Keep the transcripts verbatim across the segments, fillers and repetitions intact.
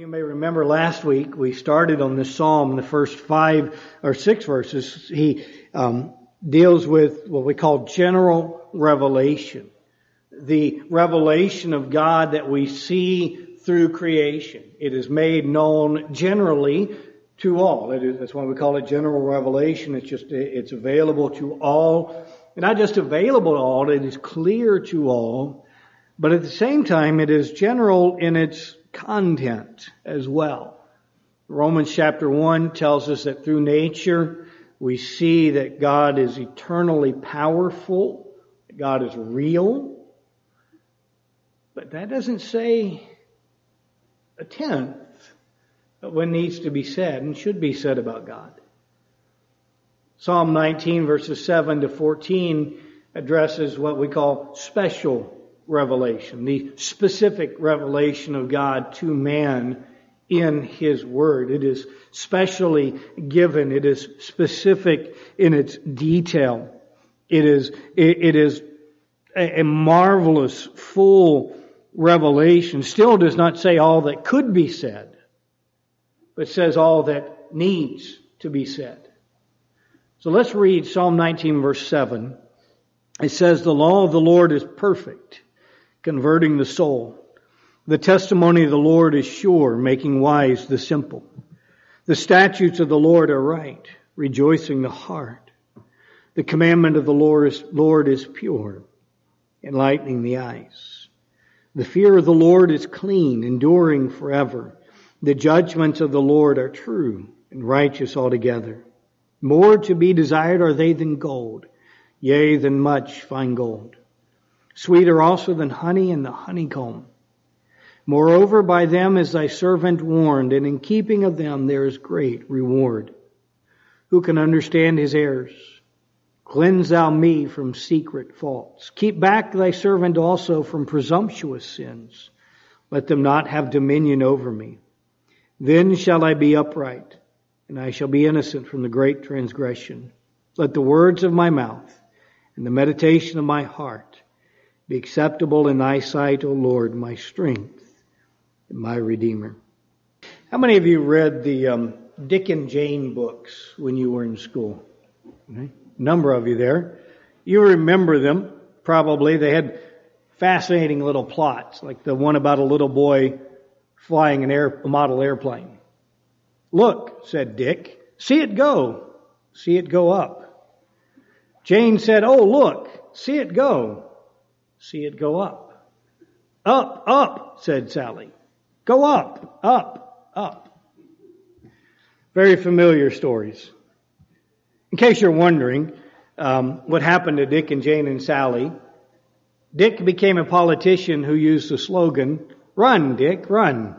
may remember last week we started on this psalm. The first five or six verses, he um, deals with what we call general revelation. The revelation of God that we see through creation. It is made known generally to all. It is, that's why we call it general revelation. It's just, it's available to all. And not just available to all, it is clear to all. But at the same time, it is general in its content as well. Romans chapter one tells us that through nature, we see that God is eternally powerful. That God is real. But that doesn't say a tenth of what needs to be said and should be said about God. Psalm nineteen verses seven to fourteen addresses what we call special revelation, the specific revelation of God to man in His Word. It is specially given. It is specific in its detail. It is, it, it is a, a marvelous, full revelation. Still does not say all that could be said, but says all that needs to be said. So let's read Psalm nineteen verse seven. It says, "The law of the Lord is perfect, converting the soul. The testimony of the Lord is sure, making wise the simple. The statutes of the Lord are right, rejoicing the heart. The commandment of the Lord is, Lord is pure, enlightening the eyes. The fear of the Lord is clean, enduring forever. The judgments of the Lord are true and righteous altogether. More to be desired are they than gold, yea, than much fine gold. Sweeter also than honey and the honeycomb. Moreover, by them is thy servant warned, and in keeping of them there is great reward. Who can understand his errors? Cleanse thou me from secret faults. Keep back thy servant also from presumptuous sins. Let them not have dominion over me. Then shall I be upright, and I shall be innocent from the great transgression. Let the words of my mouth and the meditation of my heart be acceptable in thy sight, O Lord, my strength and my Redeemer." How many of you read the um, Dick and Jane books when you were in school? Okay. A number of you there. You remember them, probably. They had fascinating little plots, like the one about a little boy flying an air, a model airplane. "Look," said Dick, "see it go. See it go up." Jane said, "Oh, look, see it go. See it go up." "Up, up," said Sally. "Go up, up, up." Very familiar stories. In case you're wondering um, what happened to Dick and Jane and Sally, Dick became a politician who used the slogan, "Run, Dick, run."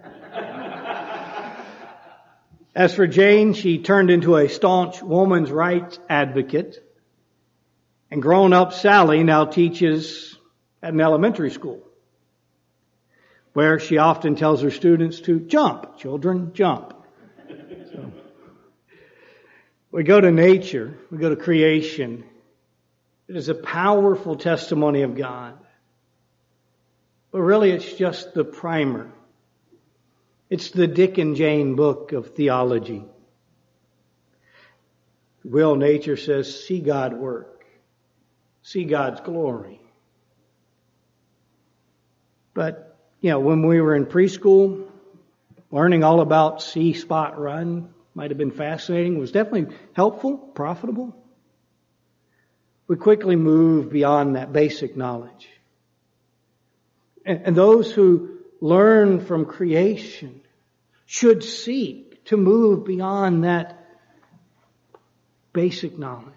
As for Jane, she turned into a staunch woman's rights advocate. And grown-up Sally now teaches at an elementary school, where she often tells her students to jump, children, jump. So, we go to nature, we go to creation. It is a powerful testimony of God. But really it's just the primer. It's the Dick and Jane book of theology. Will nature says, see God work. See God's glory. But, you know, when we were in preschool, learning all about see, spot, run might have been fascinating. It was definitely helpful, profitable. We quickly moved beyond that basic knowledge. And, and those who learn from creation should seek to move beyond that basic knowledge.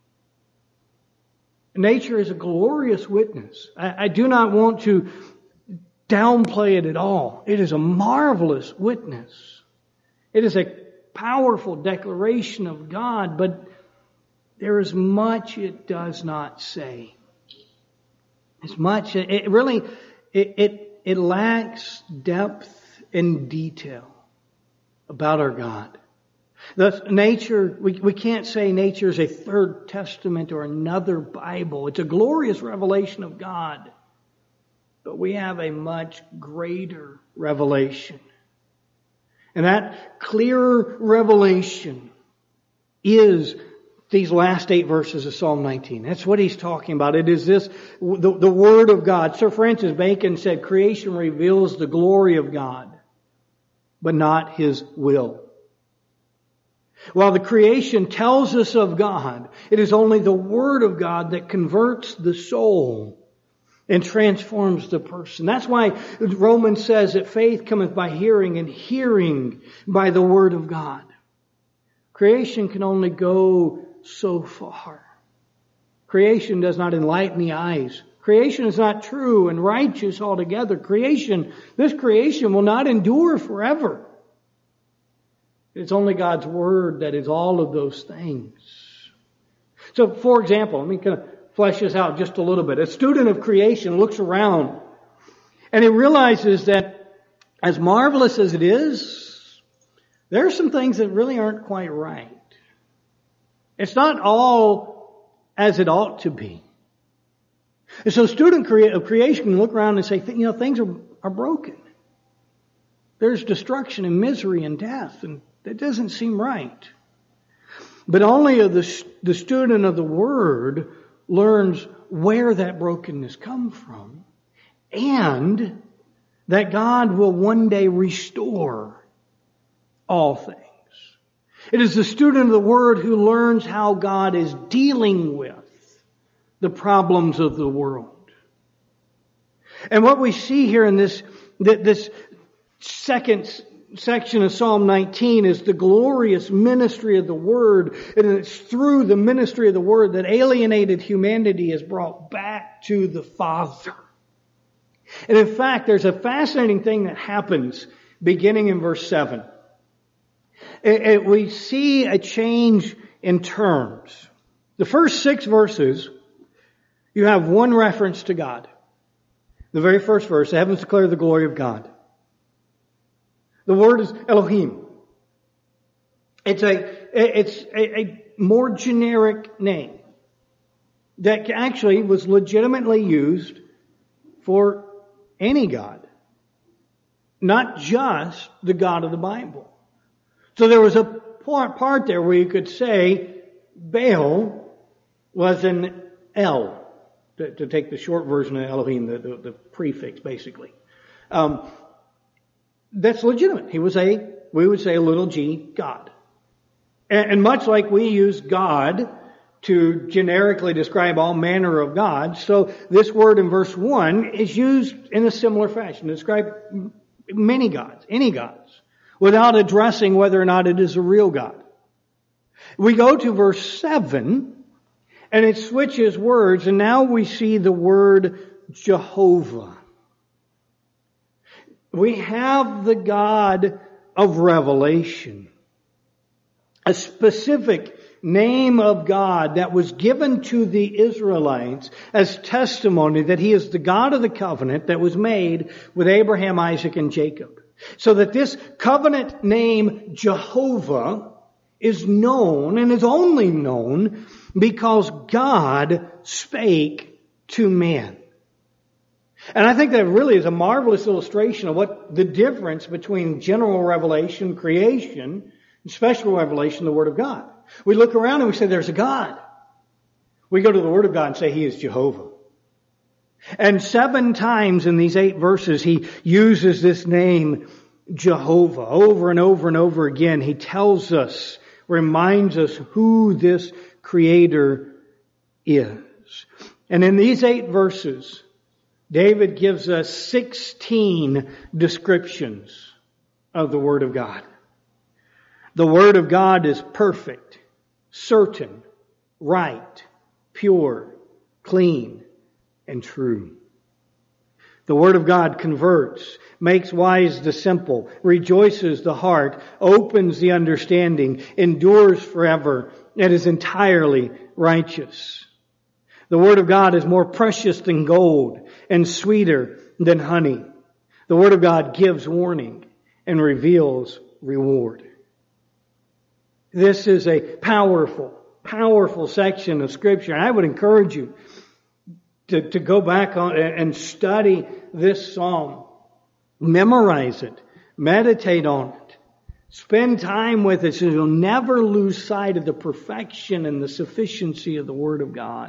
Nature is a glorious witness. I, I do not want to downplay it at all. It is a marvelous witness. It is a powerful declaration of God, but there is much it does not say. As much, it really, it, it, it lacks depth and detail about our God. Thus, nature, we, we can't say nature is a third testament or another Bible. It's a glorious revelation of God. But we have a much greater revelation. And that clearer revelation is these last eight verses of Psalm nineteen. That's what he's talking about. It is this, the, the Word of God. Sir Francis Bacon said, creation reveals the glory of God, but not His will. While the creation tells us of God, it is only the Word of God that converts the soul and transforms the person. That's why Romans says that faith cometh by hearing, and hearing by the Word of God. Creation can only go so far. Creation does not enlighten the eyes. Creation is not true and righteous altogether. Creation, this creation will not endure forever. It's only God's Word that is all of those things. So, for example, let me kind of flesh this out just a little bit. A student of creation looks around and he realizes that as marvelous as it is, there are some things that really aren't quite right. It's not all as it ought to be. And so a student of creation can look around and say, you know, things are, are broken. There's destruction and misery and death, and that doesn't seem right. But only the, the student of the Word learns where that brokenness comes from, and that God will one day restore all things. It is the student of the Word who learns how God is dealing with the problems of the world. And what we see here in this, this second section of Psalm nineteen is the glorious ministry of the Word. And it's through the ministry of the Word that alienated humanity is brought back to the Father. And in fact, there's a fascinating thing that happens beginning in verse seven. It, it, we see a change in terms. The first six verses, you have one reference to God. The very first verse, the heavens declare the glory of God. The word is Elohim. It's a, it's a, a more generic name that actually was legitimately used for any God, not just the God of the Bible. So there was a part there where you could say Baal was an El, to, to take the short version of Elohim, the, the, the prefix basically. Um, that's legitimate. He was a, we would say a little g God. And, and much like we use God to generically describe all manner of gods, so this word in verse one is used in a similar fashion to describe many gods, any gods, without addressing whether or not it is a real God. We go to verse seven, and it switches words, and now we see the word Jehovah. We have the God of revelation, a specific name of God that was given to the Israelites as testimony that He is the God of the covenant that was made with Abraham, Isaac, and Jacob. So that this covenant name Jehovah is known, and is only known because God spake to man. And I think that really is a marvelous illustration of what the difference between general revelation, creation, and special revelation, the Word of God. We look around and we say there's a God. We go to the Word of God and say He is Jehovah. And seven times in these eight verses He uses this name Jehovah. Over and over and over again He tells us, reminds us who this Creator is. And in these eight verses, David gives us sixteen descriptions of the Word of God. The Word of God is perfect, certain, right, pure, clean, and true. The Word of God converts, makes wise the simple, rejoices the heart, opens the understanding, endures forever, and is entirely righteous. The Word of God is more precious than gold and sweeter than honey. The Word of God gives warning and reveals reward. This is a powerful, powerful section of Scripture. And I would encourage you to, to go back on and study this psalm. Memorize it. Meditate on it. Spend time with it so you'll never lose sight of the perfection and the sufficiency of the Word of God.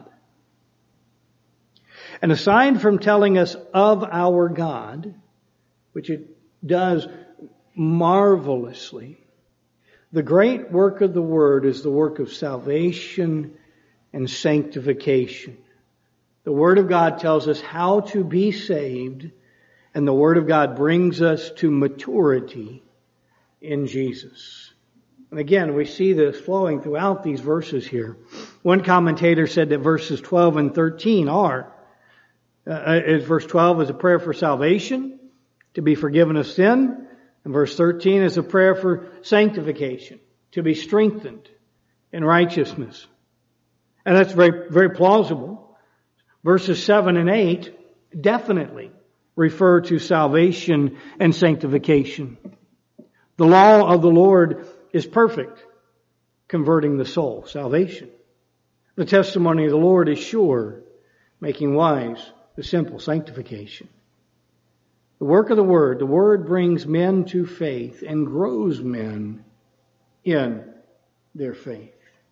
And aside from telling us of our God, which it does marvelously, the great work of the Word is the work of salvation and sanctification. The Word of God tells us how to be saved, and the Word of God brings us to maturity in Jesus. And again, we see this flowing throughout these verses here. One commentator said that verses twelve and thirteen are, uh, is verse twelve is a prayer for salvation, to be forgiven of sin, and verse thirteen is a prayer for sanctification, to be strengthened in righteousness. And that's very, very plausible. Verses seven and eight definitely refer to salvation and sanctification. The law of the Lord is perfect, converting the soul, salvation. The testimony of the Lord is sure, making wise the simple, sanctification. The work of the Word, the Word brings men to faith and grows men in their faith.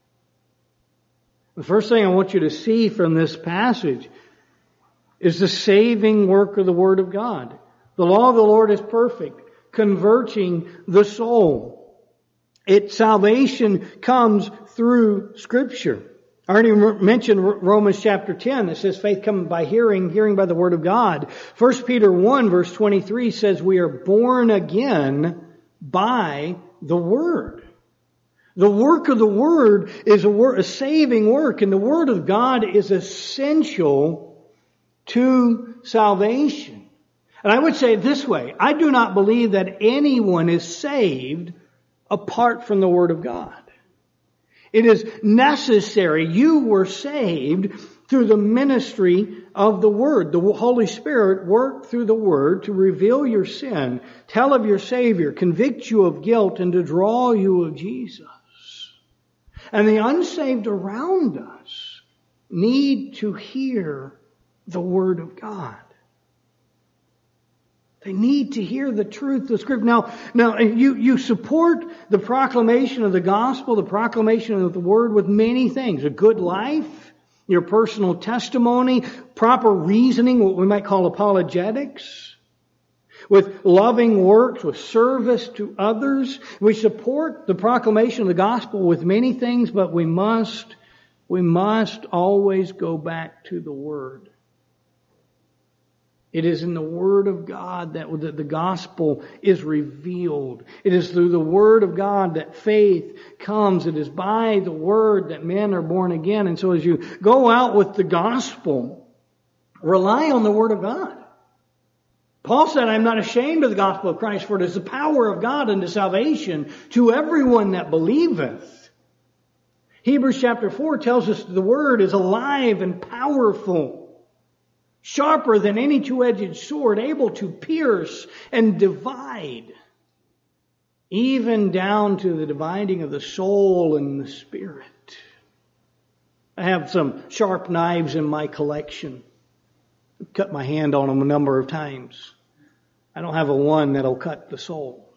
The first thing I want you to see from this passage is the saving work of the Word of God. The law of the Lord is perfect, converting the soul. It, salvation comes through Scripture. I already mentioned Romans chapter ten. It says faith comes by hearing, hearing by the Word of God. First Peter one verse twenty-three says we are born again by the Word. The work of the Word is a, word, a saving work, and the Word of God is essential to salvation. And I would say it this way, I do not believe that anyone is saved apart from the Word of God. It is necessary. You were saved through the ministry of the Word. The Holy Spirit worked through the Word to reveal your sin, tell of your Savior, convict you of guilt, and to draw you of Jesus. And the unsaved around us need to hear the Word of God. They need to hear the truth of Scripture. Now, now you, you support the proclamation of the gospel, the proclamation of the Word with many things. A good life, your personal testimony, proper reasoning, what we might call apologetics, with loving works, with service to others. We support the proclamation of the gospel with many things, but we must, we must always go back to the Word. It is in the Word of God that the gospel is revealed. It is through the Word of God that faith comes. It is by the Word that men are born again. And so as you go out with the gospel, rely on the Word of God. Paul said, I am not ashamed of the gospel of Christ, for it is the power of God unto salvation to everyone that believeth. Hebrews chapter four tells us the Word is alive and powerful, sharper than any two-edged sword, able to pierce and divide, even down to the dividing of the soul and the spirit. I have some sharp knives in my collection. I've cut my hand on them a number of times. I don't have a one that'll cut the soul.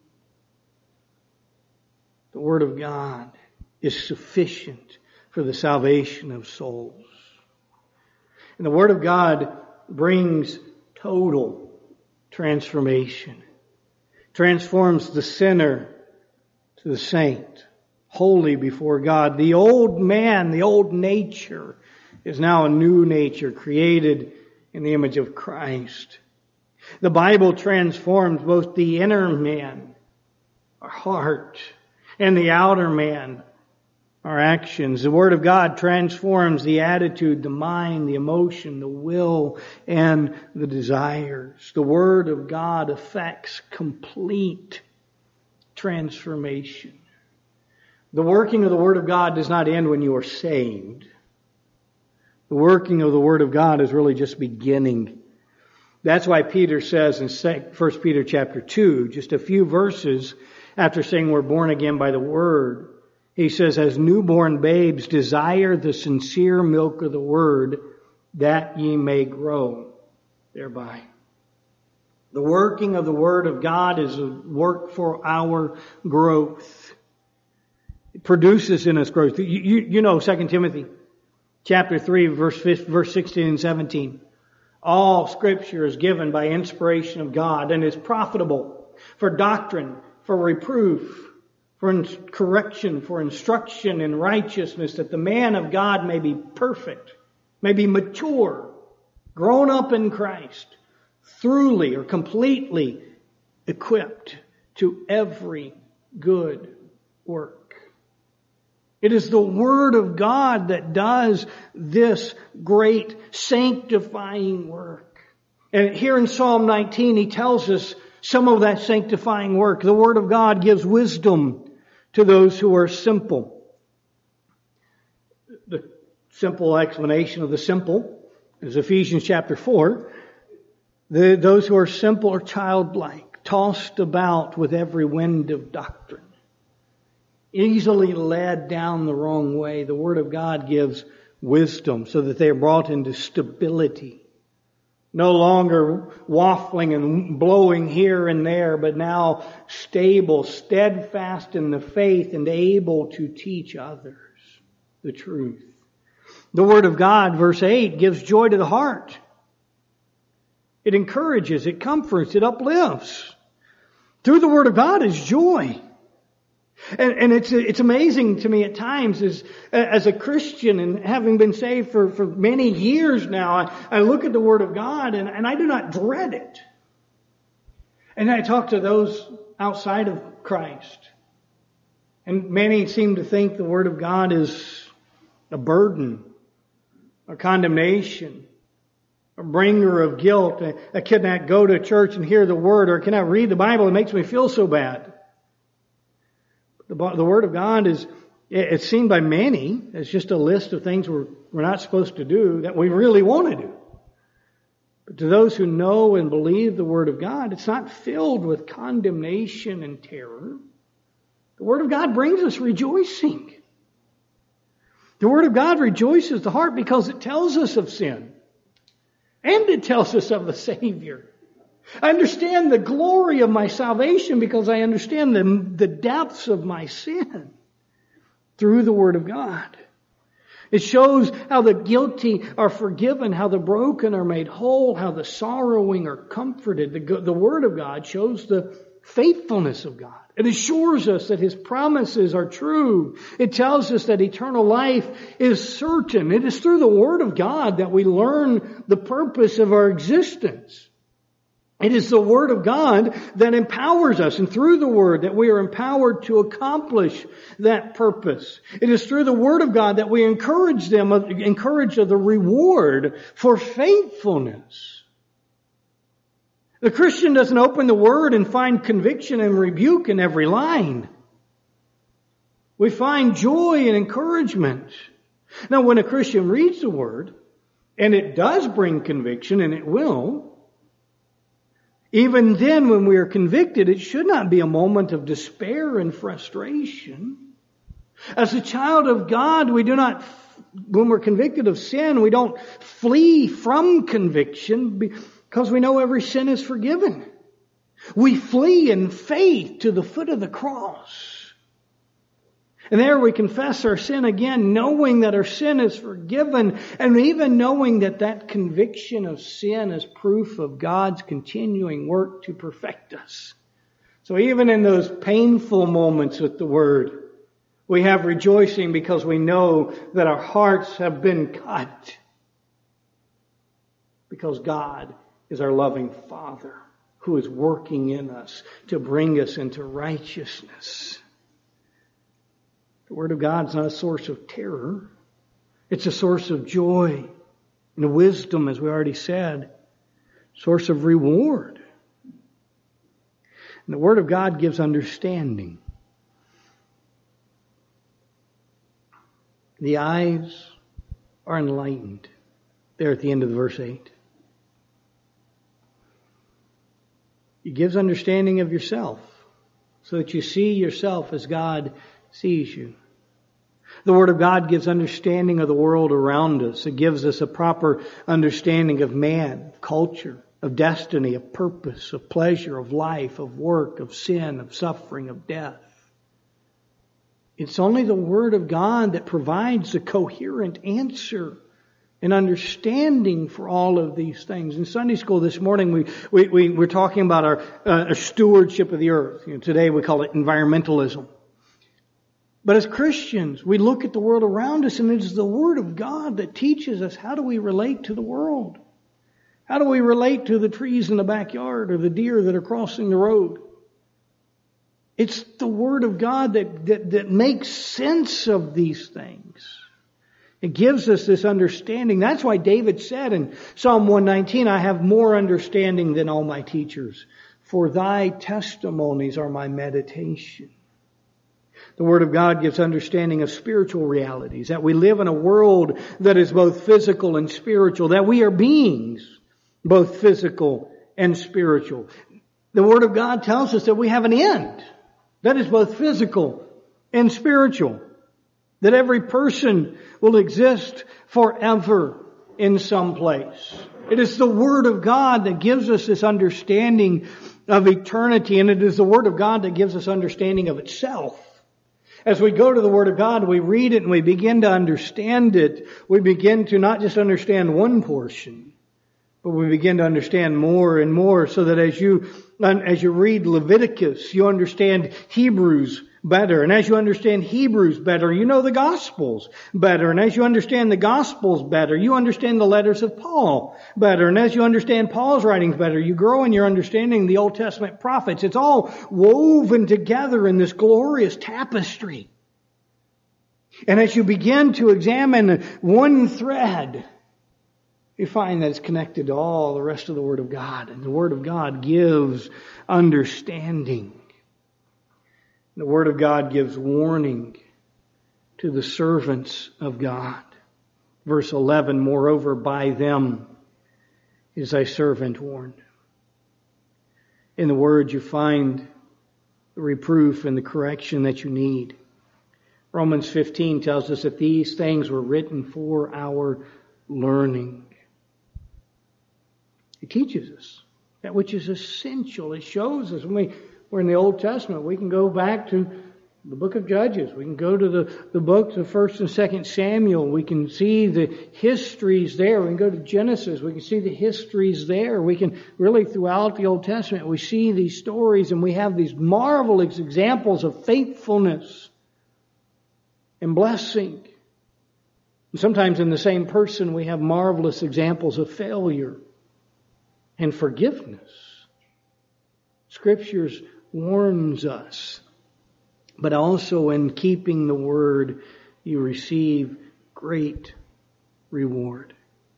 The Word of God is sufficient for the salvation of souls. And the Word of God brings total transformation. Transforms the sinner to the saint, holy before God. The old man, the old nature, is now a new nature created in the image of Christ. The Bible transforms both the inner man, our heart, and the outer man, our actions. The Word of God transforms the attitude, the mind, the emotion, the will, and the desires. The Word of God affects complete transformation. The working of the Word of God does not end when you are saved. The working of the Word of God is really just beginning. That's why Peter says in First Peter chapter two, just a few verses after saying we're born again by the Word, he says, as newborn babes, desire the sincere milk of the Word, that ye may grow thereby. The working of the Word of God is a work for our growth. It produces in us growth. You, you, you know Second Timothy chapter three, verse, verse sixteen and seventeen. All Scripture is given by inspiration of God and is profitable for doctrine, for reproof, for correction, for instruction in righteousness, that the man of God may be perfect, may be mature, grown up in Christ, thoroughly or completely equipped to every good work. It is the Word of God that does this great sanctifying work. And here in Psalm nineteen, he tells us some of that sanctifying work. The Word of God gives wisdom to those who are simple. The simple explanation of the simple is Ephesians chapter four. The, those who are simple are childlike, tossed about with every wind of doctrine, easily led down the wrong way. The Word of God gives wisdom so that they are brought into stability. No longer waffling and blowing here and there, but now stable, steadfast in the faith and able to teach others the truth. The Word of God, verse eight, gives joy to the heart. It encourages, it comforts, it uplifts. Through the Word of God is joy. And, and it's it's amazing to me at times as as a Christian and having been saved for, for many years now, I, I look at the Word of God and, and I do not dread it. And I talk to those outside of Christ. And many seem to think the Word of God is a burden, a condemnation, a bringer of guilt. I, I cannot go to church and hear the Word, or cannot read the Bible. It makes me feel so bad. The, the Word of God is, it's seen by many as just a list of things we're, we're not supposed to do that we really want to do. But to those who know and believe the Word of God, it's not filled with condemnation and terror. The Word of God brings us rejoicing. The Word of God rejoices the heart because it tells us of sin. And it tells us of the Savior. I understand the glory of my salvation because I understand the, the depths of my sin through the Word of God. It shows how the guilty are forgiven, how the broken are made whole, how the sorrowing are comforted. The, the Word of God shows the faithfulness of God. It assures us that His promises are true. It tells us that eternal life is certain. It is through the Word of God that we learn the purpose of our existence. It is the Word of God that empowers us, and through the Word that we are empowered to accomplish that purpose. It is through the Word of God that we encourage them, encourage of the reward for faithfulness. The Christian doesn't open the Word and find conviction and rebuke in every line. We find joy and encouragement. Now, when a Christian reads the Word, and it does bring conviction, and it will, even then, when we are convicted, it should not be a moment of despair and frustration. As a child of God, we do not, when we're convicted of sin, we don't flee from conviction because we know every sin is forgiven. We flee in faith to the foot of the cross. And there we confess our sin again, knowing that our sin is forgiven, and even knowing that that conviction of sin is proof of God's continuing work to perfect us. So even in those painful moments with the Word, we have rejoicing because we know that our hearts have been cut. Because God is our loving Father who is working in us to bring us into righteousness. The Word of God is not a source of terror. It's a source of joy and wisdom, as we already said. Source of reward. And the Word of God gives understanding. The eyes are enlightened. There at the end of verse eight. It gives understanding of yourself so that you see yourself as God sees you. The Word of God gives understanding of the world around us. It gives us a proper understanding of man, culture, of destiny, of purpose, of pleasure, of life, of work, of sin, of suffering, of death. It's only the Word of God that provides a coherent answer and understanding for all of these things. In Sunday school this morning, we, we, we were talking about our, uh, our stewardship of the earth. You know, today we call it environmentalism. But as Christians, we look at the world around us, and it is the Word of God that teaches us how do we relate to the world. How do we relate to the trees in the backyard or the deer that are crossing the road? It's the Word of God that, that, that makes sense of these things. It gives us this understanding. That's why David said in Psalm one nineteen, I have more understanding than all my teachers, for thy testimonies are my meditation. The Word of God gives understanding of spiritual realities, that we live in a world that is both physical and spiritual, that we are beings, both physical and spiritual. The Word of God tells us that we have an end that is both physical and spiritual, that every person will exist forever in some place. It is the Word of God that gives us this understanding of eternity, and it is the Word of God that gives us understanding of itself. As we go to the Word of God, we read it and we begin to understand it. We begin to not just understand one portion, but we begin to understand more and more, so that as you, as you read Leviticus, you understand Hebrews better. And as you understand Hebrews better, you know the Gospels better. And as you understand the Gospels better, you understand the letters of Paul better. And as you understand Paul's writings better, you grow in your understanding of the Old Testament prophets. It's all woven together in this glorious tapestry. And as you begin to examine one thread, you find that it's connected to all the rest of the Word of God. And the Word of God gives understanding. The Word of God gives warning to the servants of God. Verse eleven, moreover, by them is thy servant warned. In the Word you find the reproof and the correction that you need. Romans fifteen tells us that these things were written for our learning. It teaches us that which is essential. It shows us when we We're in the Old Testament. We can go back to the book of Judges. We can go to the, the books of First and Second Samuel. We can see the histories there. We can go to Genesis. We can see the histories there. We can really, throughout the Old Testament, we see these stories, and we have these marvelous examples of faithfulness and blessing. And sometimes in the same person, we have marvelous examples of failure and forgiveness. Scriptures warns us, but also in keeping the Word, you receive great reward.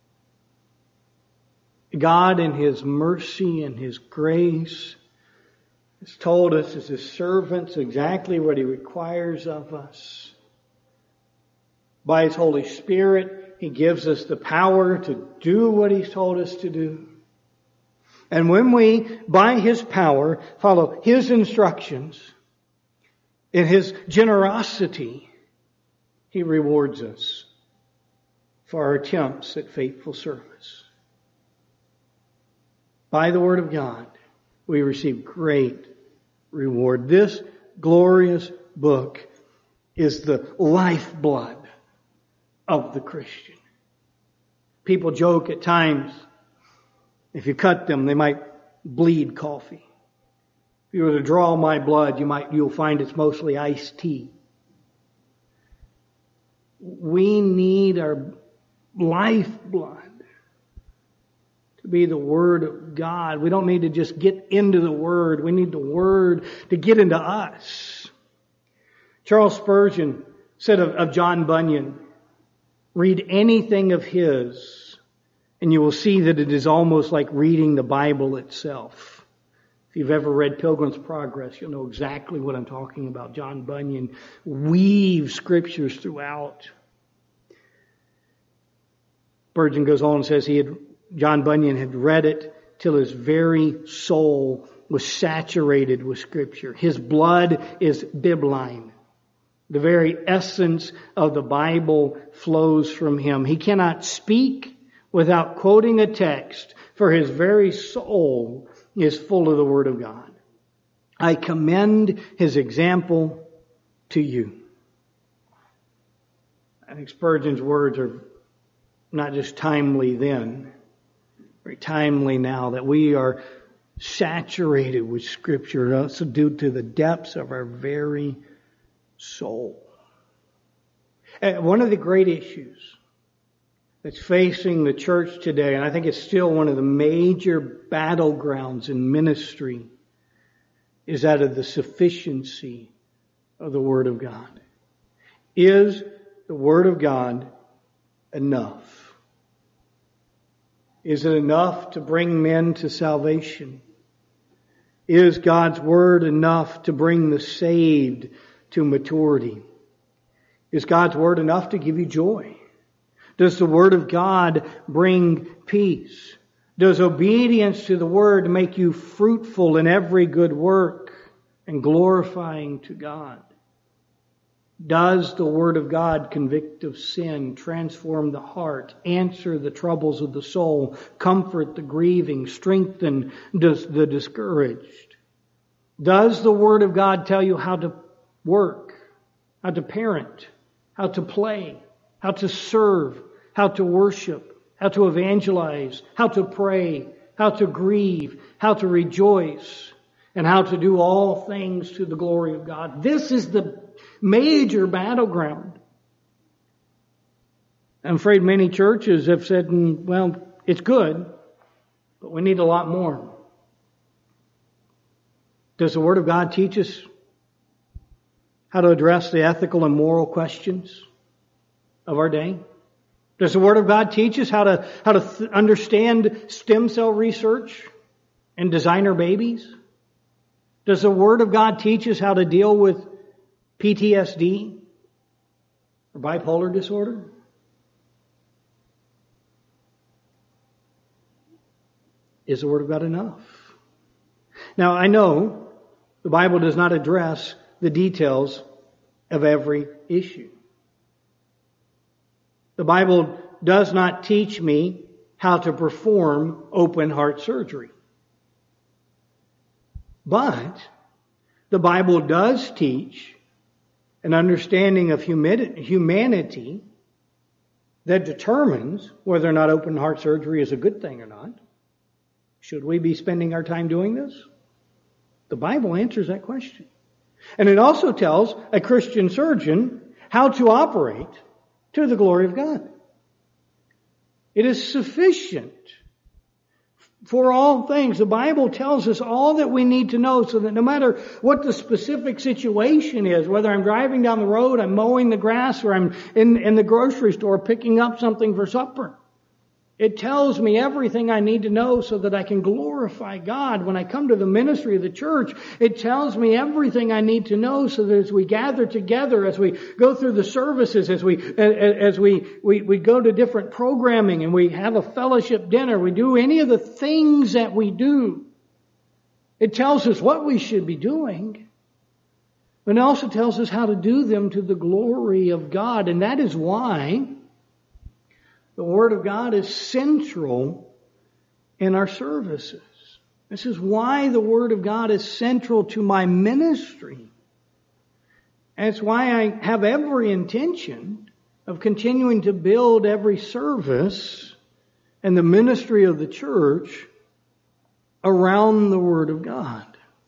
God in His mercy and His grace has told us as His servants exactly what He requires of us. By His Holy Spirit, He gives us the power to do what He's told us to do. And when we, by His power, follow His instructions, in His generosity, He rewards us for our attempts at faithful service. By the Word of God, we receive great reward. This glorious book is the lifeblood of the Christian. People joke at times, if you cut them, they might bleed coffee. If you were to draw my blood, you might, you'll find it's mostly iced tea. We need our lifeblood to be the Word of God. We don't need to just get into the Word. We need the Word to get into us. Charles Spurgeon said of, of John Bunyan, read anything of his, and you will see that it is almost like reading the Bible itself. If you've ever read Pilgrim's Progress, you'll know exactly what I'm talking about. John Bunyan weaves scriptures throughout. Spurgeon goes on and says he had, John Bunyan had read it till his very soul was saturated with Scripture. His blood is bibline. The very essence of the Bible flows from him. He cannot speak without quoting a text for his very soul is full of the Word of God. I commend his example to you. I think Spurgeon's words are not just timely then, very timely now, that we are saturated with Scripture, also due to the depths of our very soul. And one of the great issues that's facing the church today, and I think it's still one of the major battlegrounds in ministry, is that of the sufficiency of the Word of God. Is the Word of God enough? Is it enough to bring men to salvation? Is God's Word enough to bring the saved to maturity? Is God's Word enough to give you joy? Does the Word of God bring peace? Does obedience to the Word make you fruitful in every good work and glorifying to God? Does the Word of God convict of sin, transform the heart, answer the troubles of the soul, comfort the grieving, strengthen the discouraged? Does the Word of God tell you how to work, how to parent, how to play, how to serve, how to worship, how to evangelize, how to pray, how to grieve, how to rejoice, and how to do all things to the glory of God? This is the major battleground. I'm afraid many churches have said, well, it's good, but we need a lot more. Does the Word of God teach us how to address the ethical and moral questions of our day? Does the Word of God teach us how to, how to th- understand stem cell research and designer babies? Does the Word of God teach us how to deal with P T S D or bipolar disorder? Is the Word of God enough? Now, I know the Bible does not address the details of every issue. The Bible does not teach me how to perform open heart surgery. But the Bible does teach an understanding of humanity that determines whether or not open heart surgery is a good thing or not. Should we be spending our time doing this? The Bible answers that question. And it also tells a Christian surgeon how to operate to the glory of God. It is sufficient for all things. The Bible tells us all that we need to know so that no matter what the specific situation is, whether I'm driving down the road, I'm mowing the grass, or I'm in, in the grocery store picking up something for supper, it tells me everything I need to know so that I can glorify God. When I come to the ministry of the church, it tells me everything I need to know so that as we gather together, as we go through the services, as we as we, we, we go to different programming and we have a fellowship dinner, we do any of the things that we do, it tells us what we should be doing. But it also tells us how to do them to the glory of God. And that is why the Word of God is central in our services. This is why the Word of God is central to my ministry. And it's why I have every intention of continuing to build every service and the ministry of the church around the Word of God.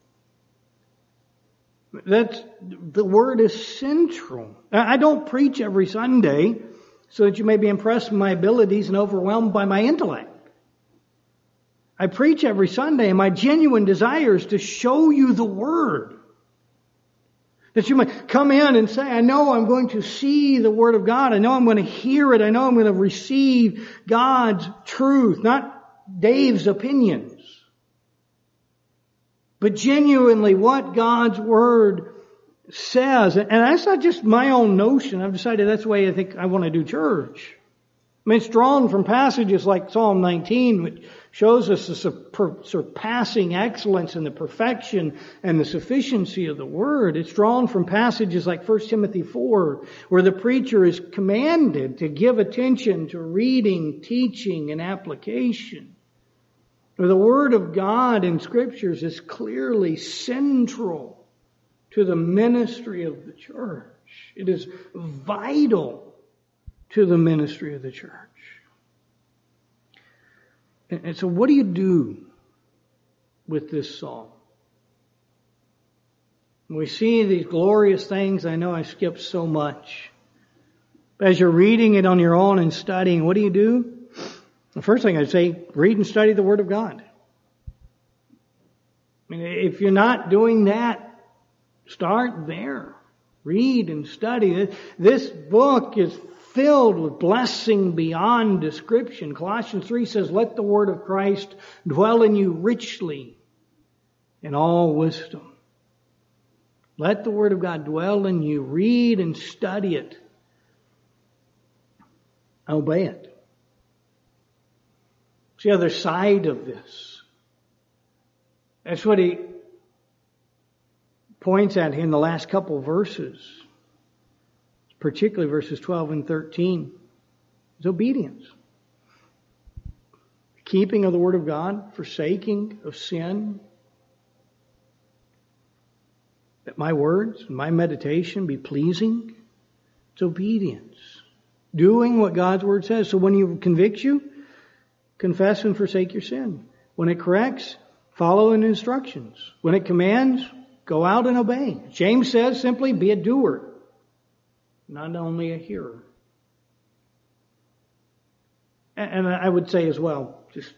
That's, the Word is central. I don't preach every Sunday so that you may be impressed with my abilities and overwhelmed by my intellect. I preach every Sunday, and my genuine desire is to show you the Word. That you might come in and say, I know I'm going to see the Word of God. I know I'm going to hear it. I know I'm going to receive God's truth, not Dave's opinions, but genuinely what God's Word says. And that's not just my own notion. I've decided that's the way I think I want to do church. I mean, it's drawn from passages like Psalm nineteen, which shows us the surpassing excellence and the perfection and the sufficiency of the Word. It's drawn from passages like First Timothy four, where the preacher is commanded to give attention to reading, teaching, and application. The Word of God in Scriptures is clearly central to the ministry of the church. It is vital to the ministry of the church. And so what do you do with this psalm? We see these glorious things. I know I skipped so much. But as you're reading it on your own and studying, what do you do? The first thing I'd say, read and study the Word of God. I mean, if you're not doing that, start there. Read and study. This book is filled with blessing beyond description. Colossians three says, let the word of Christ dwell in you richly in all wisdom. Let the Word of God dwell in you. Read and study it. Obey it. It's the other side of this. That's what he points at in the last couple of verses, particularly verses twelve and thirteen. Is obedience. Keeping of the Word of God, forsaking of sin. That my words, my meditation be pleasing. It's obedience. Doing what God's Word says. So when He convicts you, confess and forsake your sin. When it corrects, follow in instructions. When it commands, go out and obey. James says simply, be a doer, not only a hearer. And I would say as well, just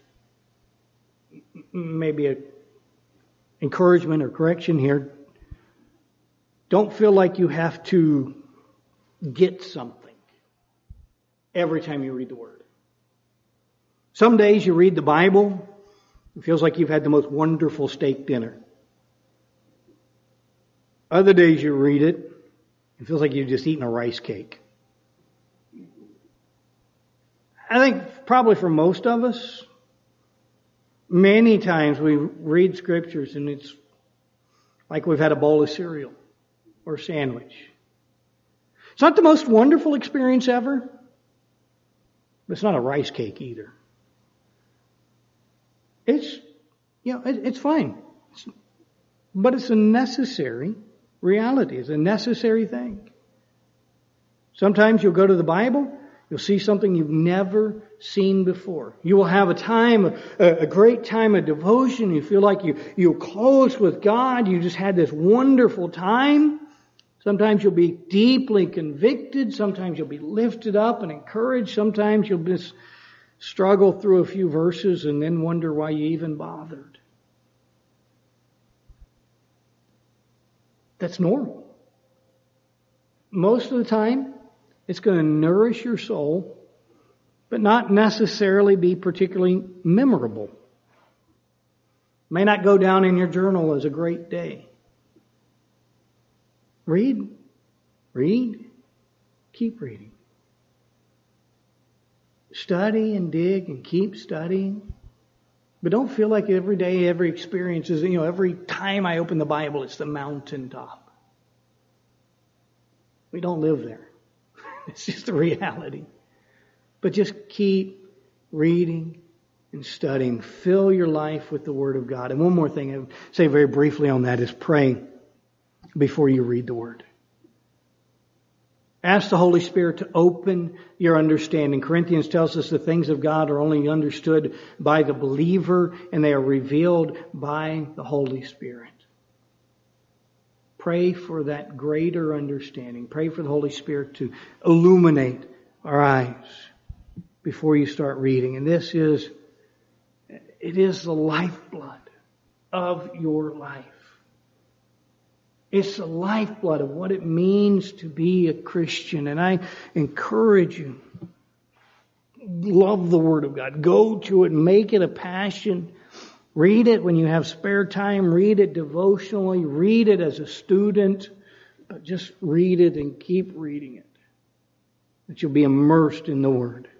maybe a encouragement or correction here. Don't feel like you have to get something every time you read the Word. Some days you read the Bible, it feels like you've had the most wonderful steak dinner. Other days you read it, it feels like you've just eaten a rice cake. I think probably for most of us, many times we read Scriptures and it's like we've had a bowl of cereal or a sandwich. It's not the most wonderful experience ever, but it's not a rice cake either. It's, you know, it, it's fine. It's, but it's a necessary reality. It's a necessary thing. Sometimes you'll go to the Bible, you'll see something you've never seen before. You will have a time, a, a great time of devotion. You feel like you, you're close with God. You just had this wonderful time. Sometimes you'll be deeply convicted. Sometimes you'll be lifted up and encouraged. Sometimes you'll just struggle through a few verses and then wonder why you even bothered. That's normal. Most of the time, it's going to nourish your soul, but not necessarily be particularly memorable. May not go down in your journal as a great day. Read, read, keep reading. Study and dig and keep studying. But don't feel like every day, every experience is, you know, every time I open the Bible, it's the mountaintop. We don't live there. It's just the reality. But just keep reading and studying. Fill your life with the Word of God. And one more thing I would say very briefly on that is pray before you read the Word. Ask the Holy Spirit to open your understanding. Corinthians tells us the things of God are only understood by the believer and they are revealed by the Holy Spirit. Pray for that greater understanding. Pray for the Holy Spirit to illuminate our eyes before you start reading. And this is, it is the lifeblood of your life. It's the lifeblood of what it means to be a Christian. And I encourage you, love the Word of God. Go to it, make it a passion. Read it when you have spare time. Read it devotionally. Read it as a student. But just read it and keep reading it. That you'll be immersed in the Word.